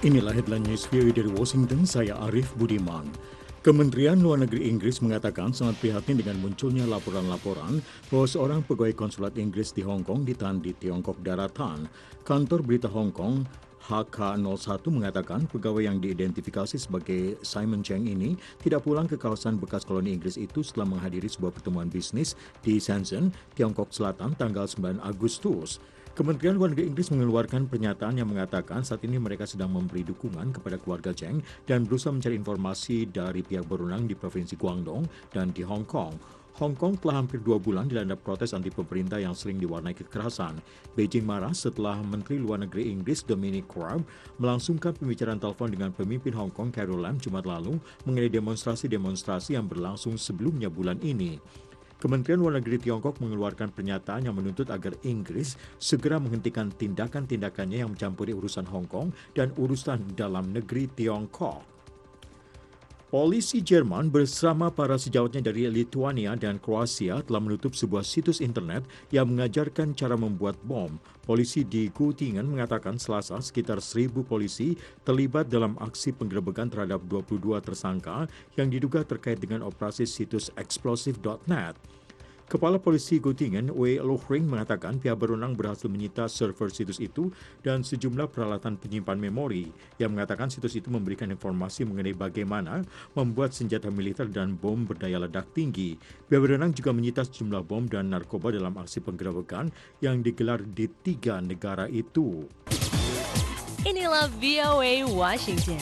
Inilah headline news VOA dari Washington, saya Arif Budiman. Kementerian Luar Negeri Inggris mengatakan sangat prihatin dengan munculnya laporan-laporan bahwa seorang pegawai konsulat Inggris di Hong Kong ditahan di Tiongkok daratan. Kantor berita Hong Kong HK01 mengatakan pegawai yang diidentifikasi sebagai Simon Cheng ini tidak pulang ke kawasan bekas koloni Inggris itu setelah menghadiri sebuah pertemuan bisnis di Shenzhen, Tiongkok Selatan tanggal 9 Agustus. Kementerian Luar Negeri Inggris mengeluarkan pernyataan yang mengatakan saat ini mereka sedang memberi dukungan kepada keluarga Cheng dan berusaha mencari informasi dari pihak berwenang di Provinsi Guangdong dan di Hong Kong. Hong Kong telah hampir 2 bulan dilanda protes anti pemerintah yang sering diwarnai kekerasan. Beijing marah setelah Menteri Luar Negeri Inggris Dominic Raab melangsungkan pembicaraan telepon dengan pemimpin Hong Kong Carrie Lam Jumat lalu mengenai demonstrasi-demonstrasi yang berlangsung sebelumnya bulan ini. Kementerian Luar Negeri Tiongkok mengeluarkan pernyataan yang menuntut agar Inggris segera menghentikan tindakan-tindakannya yang mencampuri urusan Hong Kong dan urusan dalam negeri Tiongkok. Polisi Jerman bersama para sejawatnya dari Lithuania dan Kroasia telah menutup sebuah situs internet yang mengajarkan cara membuat bom. Polisi di Göttingen mengatakan Selasa sekitar 1.000 polisi terlibat dalam aksi penggerebekan terhadap 22 tersangka yang diduga terkait dengan operasi situs explosive.net. Kepala Polisi Göttingen, Wei Lohring, mengatakan pihak berwenang berhasil menyita server situs itu dan sejumlah peralatan penyimpan memori yang mengatakan situs itu memberikan informasi mengenai bagaimana membuat senjata militer dan bom berdaya ledak tinggi. Pihak berwenang juga menyita sejumlah bom dan narkoba dalam aksi penggerebekan yang digelar di 3 negara itu. Inilah VOA Washington.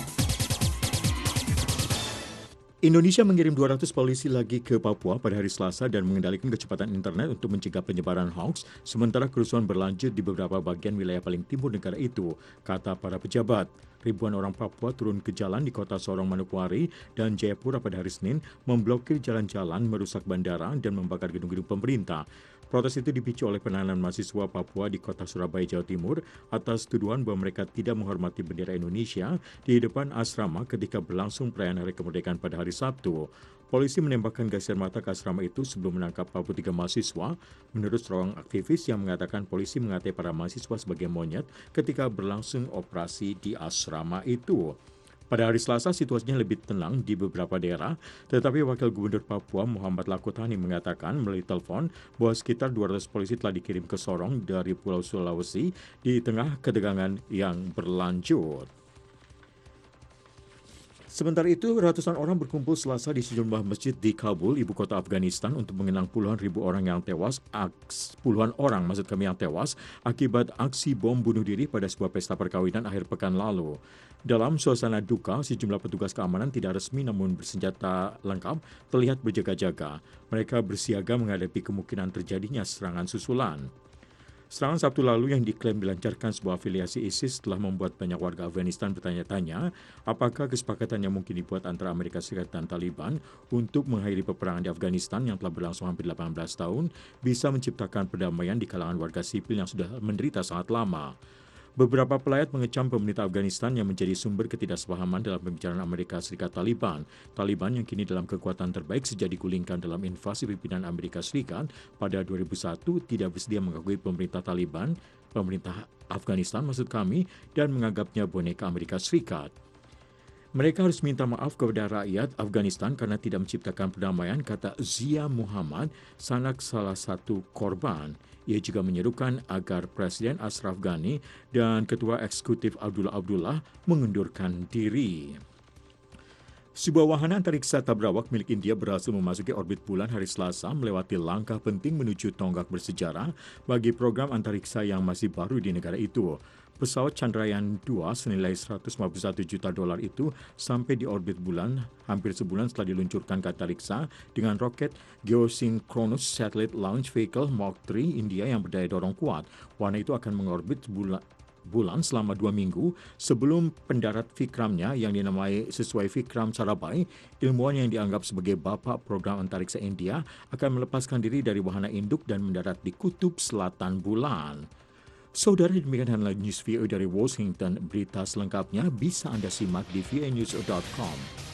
Indonesia mengirim 200 polisi lagi ke Papua pada hari Selasa dan mengendalikan kecepatan internet untuk mencegah penyebaran hoax, sementara kerusuhan berlanjut di beberapa bagian wilayah paling timur negara itu, kata para pejabat. Ribuan orang Papua turun ke jalan di kota Sorong Manokwari dan Jayapura pada hari Senin, memblokir jalan-jalan, merusak bandara, dan membakar gedung-gedung pemerintah. Protes itu dipicu oleh penahanan mahasiswa Papua di kota Surabaya, Jawa Timur atas tuduhan bahwa mereka tidak menghormati bendera Indonesia di depan asrama ketika berlangsung perayaan Hari Kemerdekaan pada hari Sabtu. Polisi menembakkan gas air mata ke asrama itu sebelum menangkap 43 mahasiswa. Menurut seorang aktivis yang mengatakan polisi mengatai para mahasiswa sebagai monyet ketika berlangsung operasi di asrama itu. Pada hari Selasa, situasinya lebih tenang di beberapa daerah, tetapi Wakil Gubernur Papua Muhammad Lakutani mengatakan melalui telepon bahwa sekitar 200 polisi telah dikirim ke Sorong dari Pulau Sulawesi di tengah ketegangan yang berlanjut. Sementara itu, ratusan orang berkumpul Selasa di sejumlah masjid di Kabul, ibu kota Afghanistan, untuk mengenang puluhan orang yang tewas akibat aksi bom bunuh diri pada sebuah pesta perkawinan akhir pekan lalu. Dalam suasana duka, sejumlah petugas keamanan tidak resmi namun bersenjata lengkap terlihat berjaga-jaga. Mereka bersiaga menghadapi kemungkinan terjadinya serangan susulan. Serangan Sabtu lalu yang diklaim dilancarkan sebuah afiliasi ISIS telah membuat banyak warga Afghanistan bertanya-tanya apakah kesepakatan yang mungkin dibuat antara Amerika Serikat dan Taliban untuk mengakhiri peperangan di Afghanistan yang telah berlangsung hampir 18 tahun bisa menciptakan perdamaian di kalangan warga sipil yang sudah menderita sangat lama. Beberapa pelayat mengecam pemerintah Afghanistan yang menjadi sumber ketidaksepahaman dalam pembicaraan Amerika Serikat Taliban. Taliban yang kini dalam kekuatan terbaik sejak digulingkan dalam invasi pimpinan Amerika Serikat pada 2001 tidak bersedia mengakui pemerintah Afghanistan dan menganggapnya boneka Amerika Serikat. Mereka harus minta maaf kepada rakyat Afghanistan karena tidak menciptakan perdamaian, kata Zia Muhammad, sanak salah satu korban. Ia juga menyerukan agar Presiden Ashraf Ghani dan Ketua Eksekutif Abdullah mengundurkan diri. Sebuah wahana antariksa tabrawak milik India berhasil memasuki orbit bulan hari Selasa melewati langkah penting menuju tonggak bersejarah bagi program antariksa yang masih baru di negara itu. Pesawat Chandrayaan-2 senilai $151 juta itu sampai di orbit bulan hampir sebulan setelah diluncurkan ke antariksa dengan roket Geosynchronous Satellite Launch Vehicle Mark III India yang berdaya dorong kuat. Wahana itu akan mengorbit bulan selama 2 minggu sebelum pendarat Vikramnya yang dinamai sesuai Vikram Sarabhai, ilmuwan yang dianggap sebagai bapak program antariksa India, akan melepaskan diri dari wahana induk dan mendarat di kutub selatan bulan. Saudara, demikian headline news VOA dari Washington. Berita selengkapnya bisa Anda simak di voanews.com.